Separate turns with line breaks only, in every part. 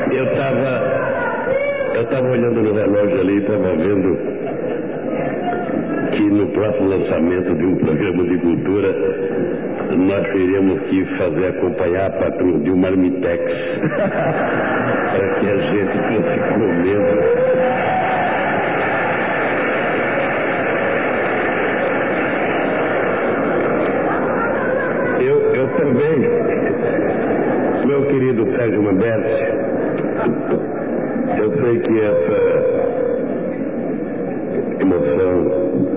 Eu estava olhando no relógio ali e estava vendo que no próximo lançamento de um programa de cultura nós teríamos que acompanhar a patrulha de um marmitex para que a gente fosse comendo. Eu também, meu querido Sérgio Manberti, eu sei que essa emoção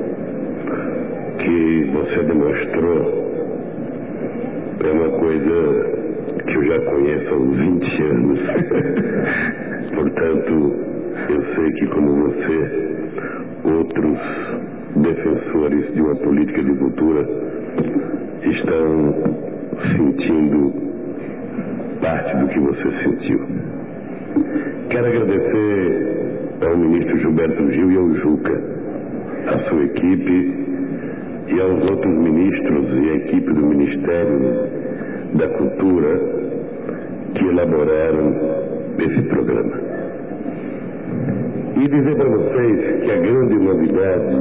que você demonstrou é uma coisa que eu já conheço há uns 20 anos. Portanto, eu sei que, como você, outros defensores de uma política de cultura estão sentindo parte do que você sentiu. Quero agradecer ao ministro Gilberto Gil e ao Juca, à sua equipe e aos outros ministros e à equipe do Ministério da Cultura que elaboraram esse programa. E dizer para vocês que a grande novidade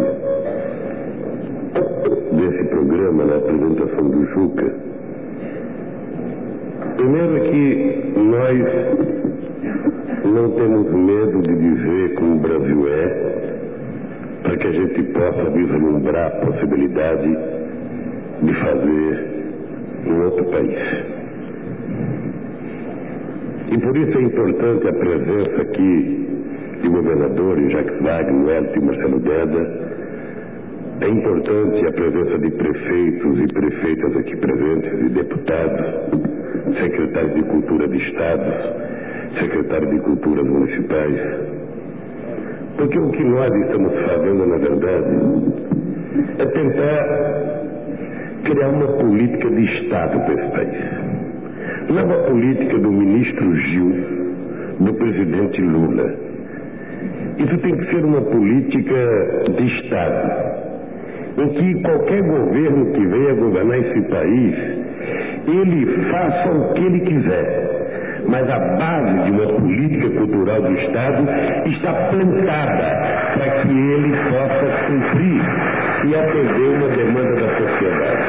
desse programa, na apresentação do Juca, primeiro é que nós não temos medo de dizer como o Brasil é, para que a gente possa vislumbrar a possibilidade de fazer um outro país. E por isso é importante a presença aqui de governadores, Jacques Wagner, Hélio e Marcelo Deda. É importante a presença de prefeitos e prefeitas aqui presentes, de deputados, secretários de cultura de estados, secretários de cultura municipais. Porque o que nós estamos fazendo, na verdade, é tentar criar uma política de Estado para esse país. Não é uma política do ministro Gil, do presidente Lula. Isso tem que ser uma política de Estado, em que qualquer governo que venha governar esse país, ele faça o que ele quiser. Mas a base de uma política cultural do Estado está plantada para que ele possa cumprir e atender uma demanda da sociedade.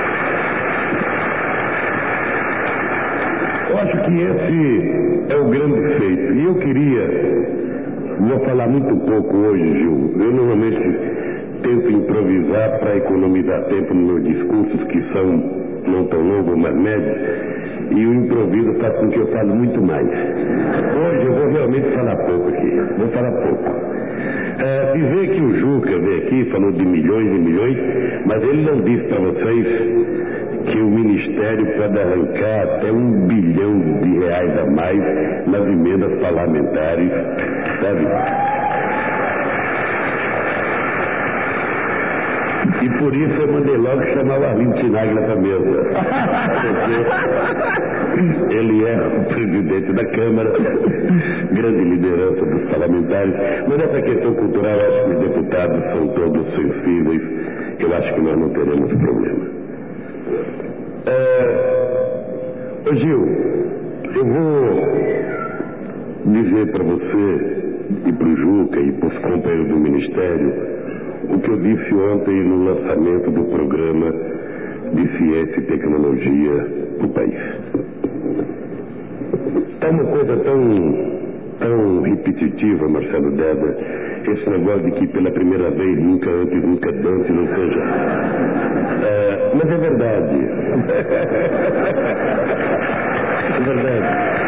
Eu acho que esse é o grande feito. E eu vou falar muito pouco hoje, Gil. Eu normalmente tento improvisar para economizar tempo nos meus discursos, que são não tão longos, mas médios, e o improviso faz com que eu fale muito mais. Hoje eu vou realmente falar pouco aqui, vou falar pouco. Dizer que o Juca veio aqui, falou de milhões e milhões, mas ele não disse para vocês que o Ministério pode arrancar até R$1 bilhão a mais nas emendas parlamentares, sabe? E por isso eu mandei logo chamar o Arlindo Sinaglia para a mesa. Porque ele é o presidente da Câmara, grande liderança dos parlamentares. Mas essa questão cultural, eu acho que os deputados são todos sensíveis. Eu acho que nós não teremos problema. Ô Gil, eu vou dizer para você e para o Juca e para os companheiros do Ministério o que eu disse ontem no lançamento do programa de ciência e tecnologia do país. É uma coisa tão repetitiva, Marcelo Deda, esse negócio de que pela primeira vez, nunca antes, nunca antes, não seja. Mas é verdade. É verdade.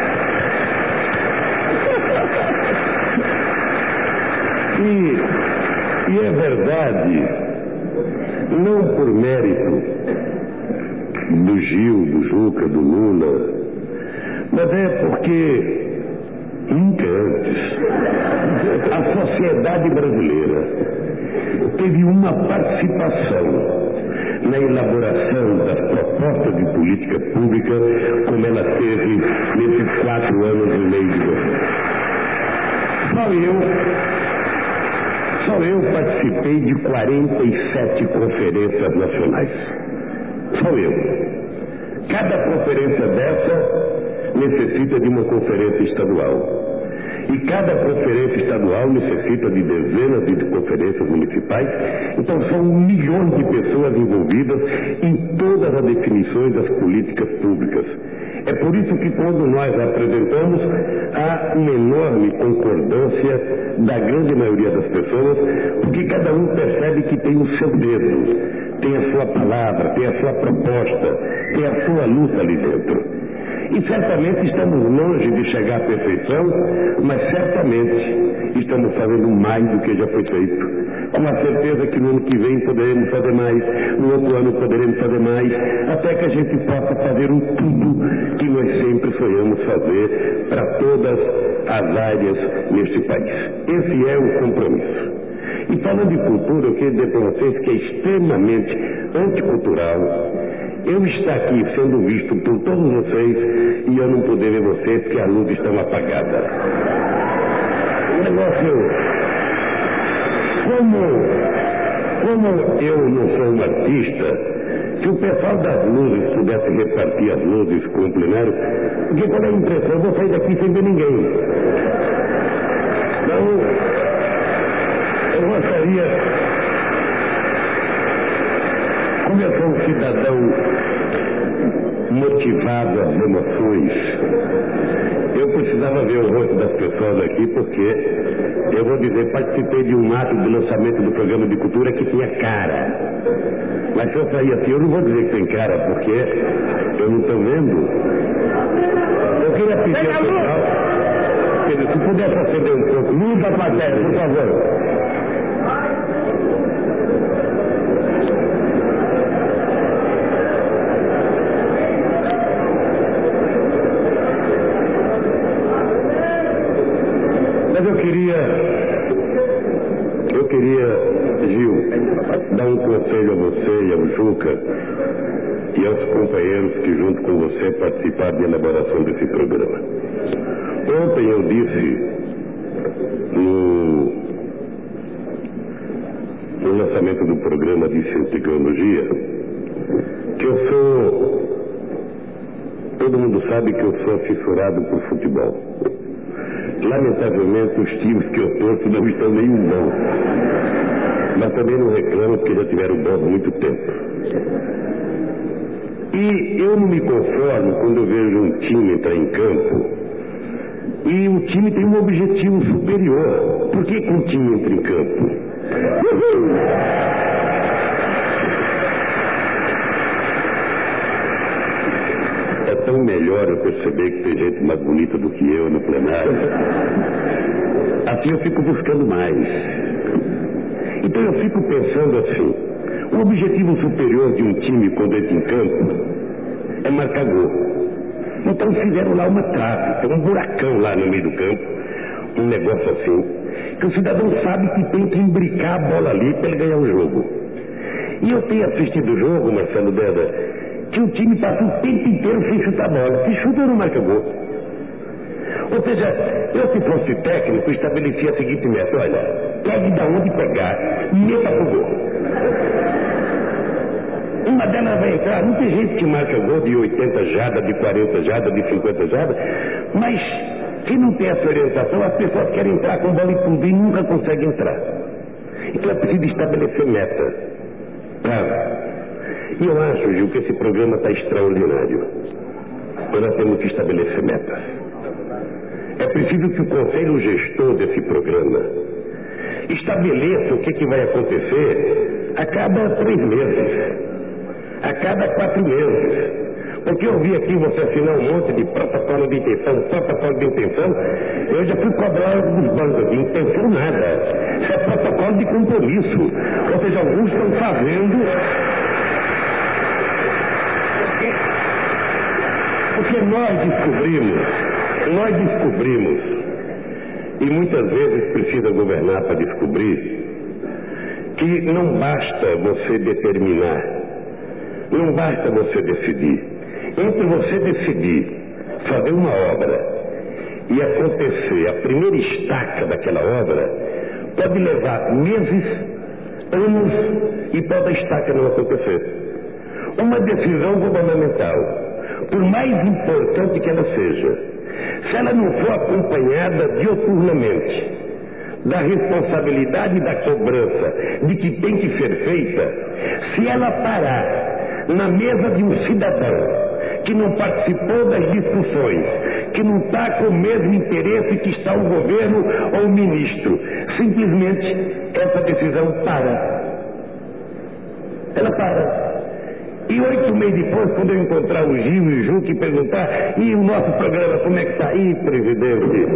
E é verdade, não por mérito do Gil, do Juca, do Lula, mas é porque nunca antes a sociedade brasileira teve uma participação na elaboração das propostas de política pública como ela teve nesses 4 anos e meio de governo. Só eu participei de 47 conferências nacionais. Só eu. Cada conferência dessa necessita de uma conferência estadual. E cada conferência estadual necessita de dezenas de conferências municipais. Então são milhões de pessoas envolvidas em todas as definições das políticas públicas. É por isso que quando nós apresentamos, há uma enorme concordância da grande maioria das pessoas, porque cada um percebe que tem o seu dedo, tem a sua palavra, tem a sua proposta, tem a sua luta ali dentro. E certamente estamos longe de chegar à perfeição, mas certamente estamos fazendo mais do que já foi feito. Com a certeza que no ano que vem poderemos fazer mais, no outro ano poderemos fazer mais, até que a gente possa fazer o tudo que nós sempre sonhamos fazer para todas as áreas neste país. Esse é o compromisso. E falando de cultura, eu queria dizer para vocês que é extremamente anticultural eu estar aqui sendo visto por todos vocês e eu não poder ver vocês porque a luz está apagada. O negócio, como eu não sou um artista, que o pessoal das luzes pudesse repartir as luzes com o plenário, porque qual é a impressão? Eu vou sair daqui sem ver ninguém. Então, eu gostaria, como eu sou um cidadão motivado às emoções, eu precisava ver o rosto das pessoas aqui, porque eu vou dizer, participei de um ato de lançamento do programa de cultura que tinha cara. Mas se eu sair assim, eu não vou dizer que tem cara, porque eu não estou vendo. Eu queria pedir ao pessoal, Pedro, se pudesse acender um pouco, luz da plateia, por favor. Mas eu queria, Gil, dar um conselho a você e ao Juca e aos companheiros que junto com você participaram da elaboração desse programa. Ontem eu disse no lançamento do programa de Tecnologia que eu sou, todo mundo sabe que eu sou fissurado por futebol. Lamentavelmente, os times que eu torço não estão nenhum bom. Mas também não reclamo porque já tiveram bom há muito tempo. E eu não me conformo quando eu vejo um time entrar em campo e o time tem um objetivo superior. Por que um time entra em campo? É tão melhor eu perceber que tem gente mais bonita do que eu no plenário. Assim eu fico buscando mais. Então eu fico pensando assim, o objetivo superior de um time quando entra em campo é marcar gol. Então fizeram lá uma trave, tem um buracão lá no meio do campo, um negócio assim, que o cidadão sabe que tem que imbricar a bola ali para ele ganhar o jogo. E eu tenho assistido o jogo, Marcelo Deda, que o time passa o tempo inteiro sem chutar a bola. Se chuta, não marca gol. Ou seja, eu se fosse técnico, estabelecia a seguinte meta: olha, pegue de onde pegar e meta pro gol. Uma delas vai entrar, não tem gente que marca gol de 80 jardas, de 40 jardas, de 50 jardas, mas se não tem essa orientação, as pessoas querem entrar com bola e tudo e nunca conseguem entrar. Então é preciso estabelecer meta. E eu acho, Gil, que esse programa está extraordinário. Mas nós temos que estabelecer metas. É preciso que o conselho gestor desse programa estabeleça o que vai acontecer a cada 3 meses, a cada 4 meses. Porque eu vi aqui você assinar um monte de protocolo de intenção, eu já fui cobrar dos bancos de intenção nada. Isso é protocolo de compromisso. Ou seja, alguns estão fazendo. Porque nós descobrimos, e muitas vezes precisa governar para descobrir, que não basta você determinar, não basta você decidir. Entre você decidir fazer uma obra e acontecer a primeira estaca daquela obra, pode levar meses, anos e pode a estaca não acontecer. Uma decisão governamental, por mais importante que ela seja, se ela não for acompanhada dioturnamente da responsabilidade e da cobrança de que tem que ser feita, se ela parar na mesa de um cidadão que não participou das discussões, que não está com o mesmo interesse que está o governo ou o ministro, simplesmente essa decisão para. Ela para. E 8 meses depois, quando eu encontrar o Gil e o Juca e perguntar: e o nosso programa, como é que está? Ih, presidente,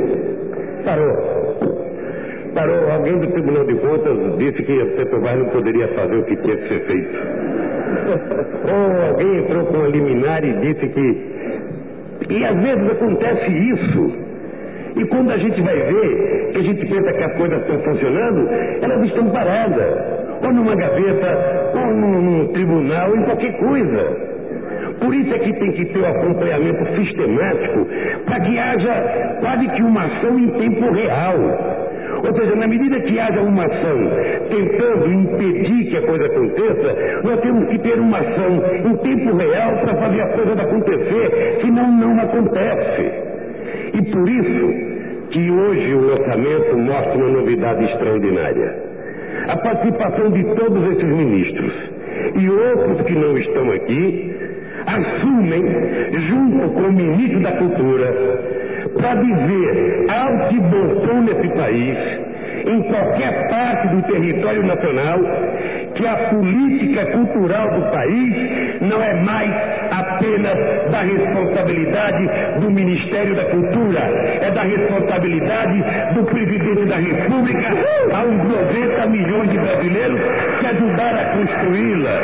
parou. Alguém do Tribunal de Contas disse que a Petrobras não poderia fazer o que tinha que ser feito. Ou alguém entrou com uma liminar e disse que... E às vezes acontece isso. E quando a gente vai ver, que a gente pensa que as coisas estão funcionando, elas estão paradas. Ou numa gaveta, ou num tribunal, em qualquer coisa. Por isso é que tem que ter um acompanhamento sistemático, para que haja quase que uma ação em tempo real. Ou seja, na medida que haja uma ação tentando impedir que a coisa aconteça, nós temos que ter uma ação em tempo real para fazer a coisa acontecer, senão não acontece. E por isso que hoje o lançamento mostra uma novidade extraordinária. A participação de todos esses ministros e outros que não estão aqui assumem, junto com o ministro da Cultura, para dizer alto e bom som nesse país, em qualquer parte do território nacional, que a política cultural do país não é mais apenas da responsabilidade do Ministério da Cultura, é da responsabilidade do Presidente da República, aos 90 milhões de brasileiros que ajudaram a construí-la.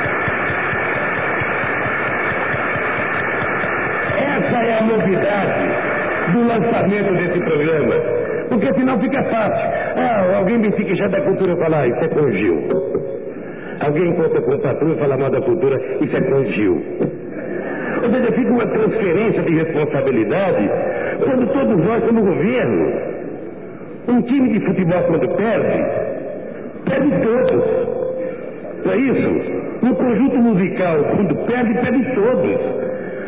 Essa é a novidade do lançamento desse programa, porque senão fica fácil. Alguém vem se queixar da cultura e falar: isso é com o Gil. Alguém conta com o patrão e fala mal da cultura: isso é com o Gil. Ou seja, fica uma transferência de responsabilidade quando todos nós somos governo. Um time de futebol, quando perde todos. Não é isso? Um conjunto musical, quando perde todos.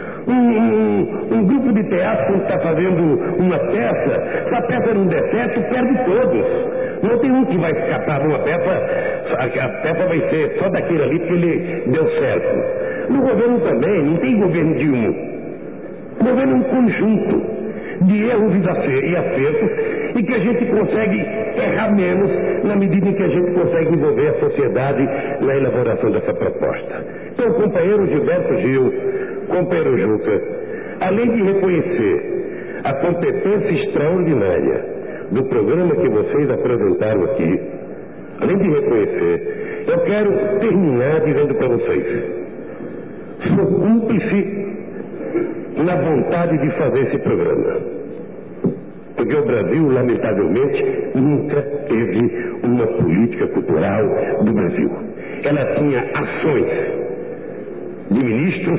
Um grupo de teatro, quando está fazendo uma peça, se a peça não der certo, perde todos. Não tem um que vai escapar numa peça, a peça vai ser só daquele ali que ele deu certo. No governo também, não tem governo de um. O governo é um conjunto de erros e acertos, e que a gente consegue errar menos na medida em que a gente consegue envolver a sociedade na elaboração dessa proposta. Então, companheiro Gilberto Gil, companheiro Juca, além de reconhecer a competência extraordinária do programa que vocês apresentaram aqui, além de reconhecer, eu quero terminar dizendo para vocês: sou cúmplice na vontade de fazer esse programa. Porque o Brasil, lamentavelmente, nunca teve uma política cultural do Brasil. Ela tinha ações de ministros,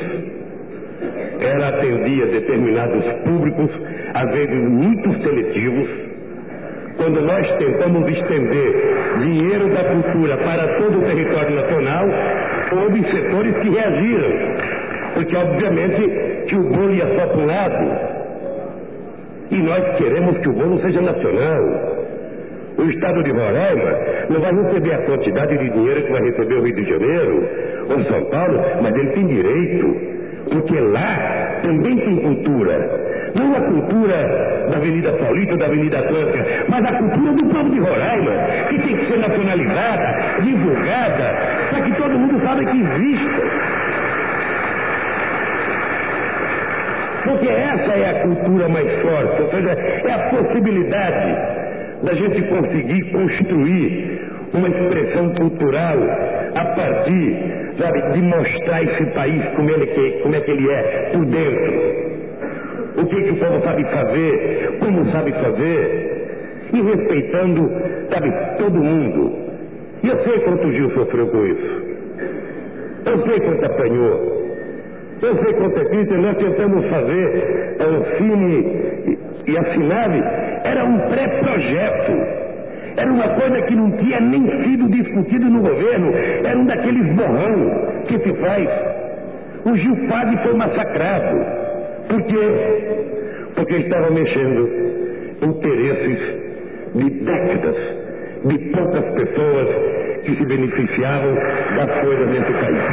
ela atendia determinados públicos, às vezes muito seletivos. Quando nós tentamos estender dinheiro da cultura para todo o território nacional, houve setores que reagiram, porque obviamente que o bolo ia só para um lado, e nós queremos que o bolo seja nacional. O estado de Roraima não vai receber a quantidade de dinheiro que vai receber o Rio de Janeiro ou São Paulo, mas ele tem direito, porque lá também tem cultura. Não a cultura da Avenida Paulista ou da Avenida Atlântica, mas a cultura do povo de Roraima, que tem que ser nacionalizada, divulgada, para que todo mundo saiba que existe. Porque essa é a cultura mais forte, ou seja, é a possibilidade da gente conseguir construir uma expressão cultural a partir, sabe, de mostrar esse país como é que ele é por dentro. O que o povo sabe fazer, como sabe fazer, e respeitando, sabe, todo mundo. E eu sei quanto o Gil sofreu com isso. Eu sei quanto apanhou. Eu sei quanto é que nós tentamos fazer o Cine e a Sinave, era um pré-projeto. Era uma coisa que não tinha nem sido discutido no governo, era um daqueles borrão que se faz. O Gil Padre foi massacrado. Por quê? Porque estava mexendo interesses de décadas, de poucas pessoas que se beneficiavam das coisas dentro do país.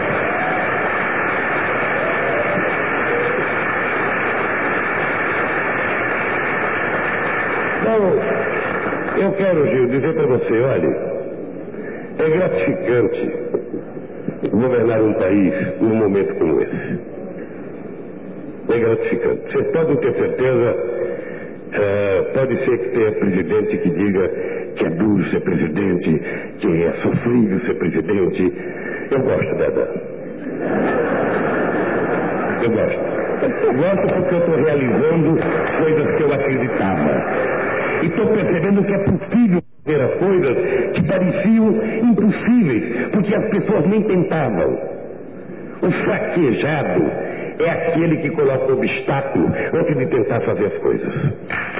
Então, eu quero, Gil, dizer para você, olha, é gratificante governar um país num momento como esse. É gratificante. Vocês podem ter certeza, pode ser que tenha presidente que diga que é duro ser presidente, que é sofrível ser presidente. Eu gosto, Dada. Eu gosto. Gosto porque eu estou realizando coisas que eu acreditava. E estou percebendo que é possível fazer as coisas que pareciam impossíveis, porque as pessoas nem tentavam. O fraquejado é aquele que coloca obstáculo antes de tentar fazer as coisas.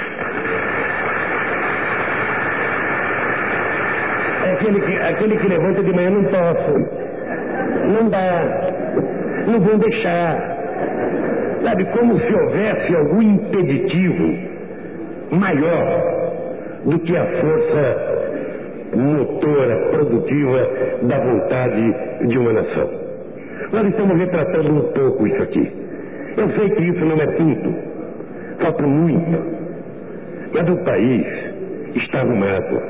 É aquele que levanta de manhã, não posso, não dá, não vão deixar. Sabe, como se houvesse algum impeditivo maior do que a força motora, produtiva da vontade de uma nação. Nós estamos retratando um pouco isso aqui. Eu sei que isso não é tudo, falta muito, mas o país está arrumado.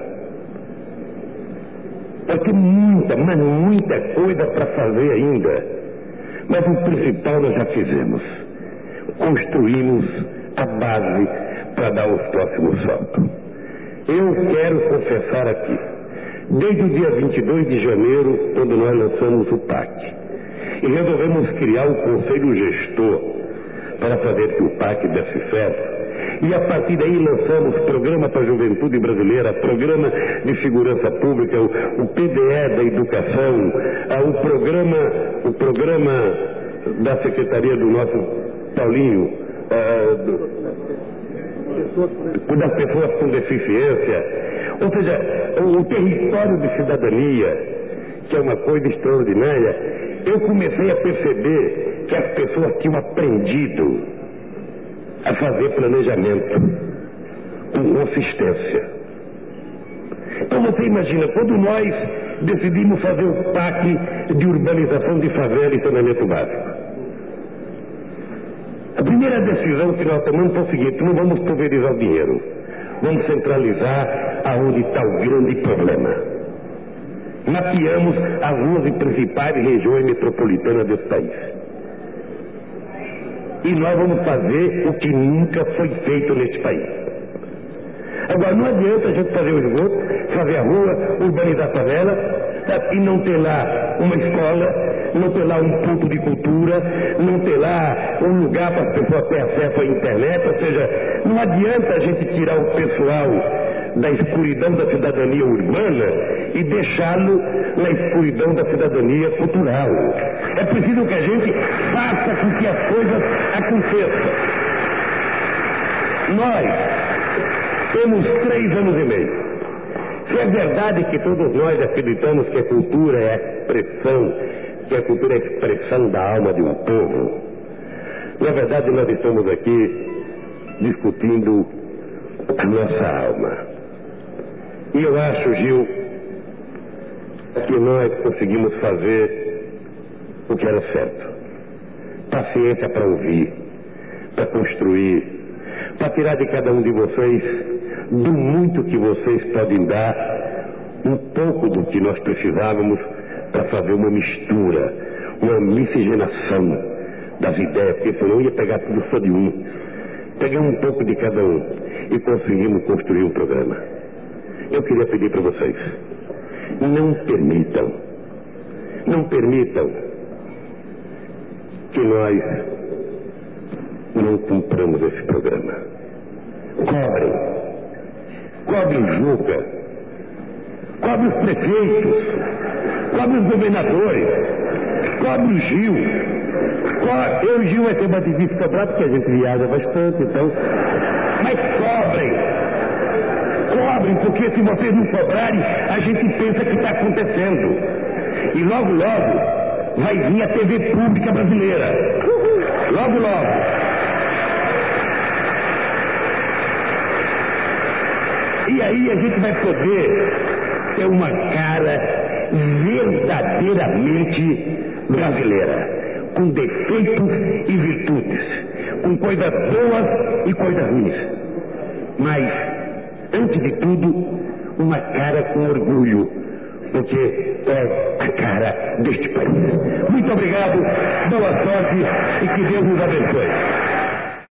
Vai ter muita, mas muita coisa para fazer ainda. Mas o principal nós já fizemos. Construímos a base para dar os próximos saltos. Eu quero confessar aqui, desde o dia 22 de janeiro, quando nós lançamos o PAC, e resolvemos criar um conselho gestor para fazer que o PAC desse certo, e a partir daí lançamos Programa para a Juventude Brasileira, Programa de Segurança Pública, o PDE da Educação, o programa da Secretaria do nosso Paulinho, das pessoas com deficiência, ou seja, o território de cidadania, que é uma coisa extraordinária. Eu comecei a perceber que as pessoas tinham aprendido a fazer planejamento com consistência. Então você imagina, quando nós decidimos fazer o PAC de urbanização de favela e saneamento básico, a primeira decisão que nós tomamos foi o seguinte: não vamos pulverizar o dinheiro, vamos centralizar aonde está o grande problema. Mapeamos as 11 principais regiões metropolitanas desse país. E nós vamos fazer o que nunca foi feito nesse país. Agora, não adianta a gente fazer o esgoto, fazer a rua, urbanizar a favela, e não ter lá uma escola, não ter lá um ponto de cultura, não ter lá um lugar para as pessoas terem acesso à internet. Ou seja, não adianta a gente tirar o pessoal da escuridão da cidadania urbana e deixá-lo na escuridão da cidadania cultural. É preciso que a gente faça com que as coisas aconteçam. Nós temos 3 anos e meio. Se é verdade que todos nós acreditamos que a cultura é a expressão, que a cultura é a expressão da alma de um povo, na verdade nós estamos aqui discutindo a nossa alma. E eu acho, Gil, que nós conseguimos fazer o que era certo. Paciência para ouvir, para construir, para tirar de cada um de vocês, do muito que vocês podem dar, um pouco do que nós precisávamos para fazer uma mistura, uma miscigenação das ideias, porque senão ia pegar tudo só de um. Pegamos um pouco de cada um e conseguimos construir um programa. Eu queria pedir para vocês, não permitam que nós não cumpramos esse programa. Cobrem o Juca, cobrem os prefeitos, cobrem os governadores, cobrem o Gil. Eu e o Gil vai ser mais difícil cobrar porque a gente viaja bastante, então. Mas cobrem, porque se vocês não cobrarem, a gente pensa que está acontecendo. E logo,
vai vir a TV pública brasileira. Logo, logo. E aí a gente vai poder ter uma cara verdadeiramente brasileira, com defeitos e virtudes, com coisas boas e coisas ruins. Mas, antes de tudo, uma cara com orgulho, porque é a cara deste país. Muito obrigado, boa sorte e que Deus nos abençoe.